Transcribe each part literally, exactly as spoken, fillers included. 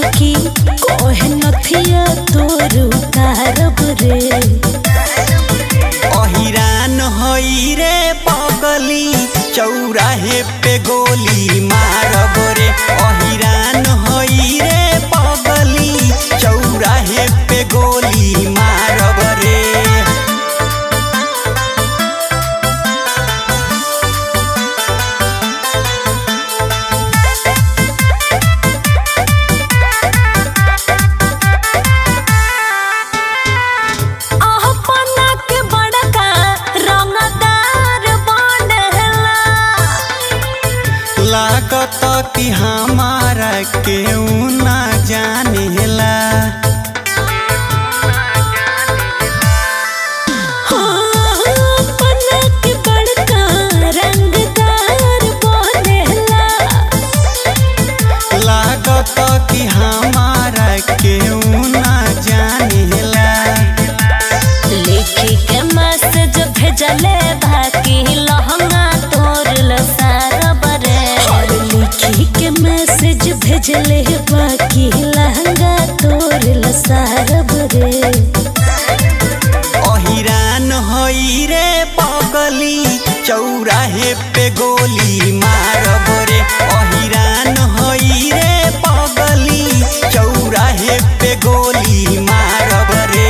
की कोहे नथिया तोर उतारब रे। अहिरान हई रे पगली चौराहे पे गोली मारब रे। अहिरान हई रे पगली चौराहे पे गोली मारब रे। लागत कि हमारा केहू ना जानेला। लागत कि हमारा केहू ना जानेला। लिखी के मैसेज भेजले बाकी लहंगा तोर लसारब रे। लिखी के मैसेज भेजले बाकी लहंगा तोर लसारब रे। अहिरान हई रे पगली चौराहे पे गोली मारब रे। अहिरान हई रे पगली चौराहे पे गोली मारब रे।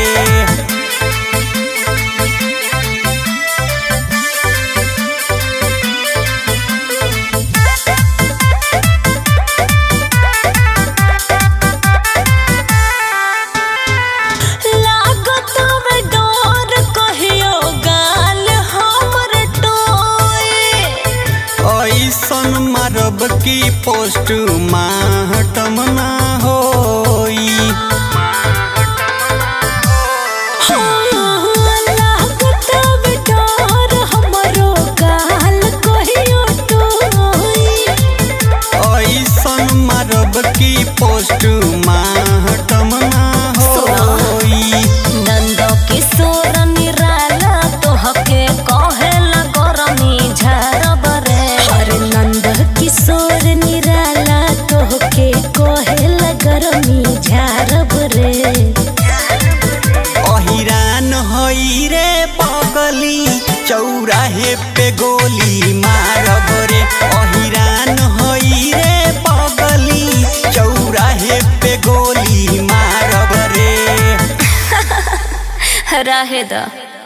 ऐसन मारब की पोस्ट माहटम ना होई। ऐसन मारब की पोस्ट माहटम ना होई। नंद किशोर निराला तोहके कहेला गरमी झारब रे। नंद किशोर निराला तोहके कहेला गरमी झारब रे। अहिरान हई रे पगली चौराहे पे गोली मारब रे। अहिरान हई रे पगली चौराहे पे गोली मारब रे। रहे द।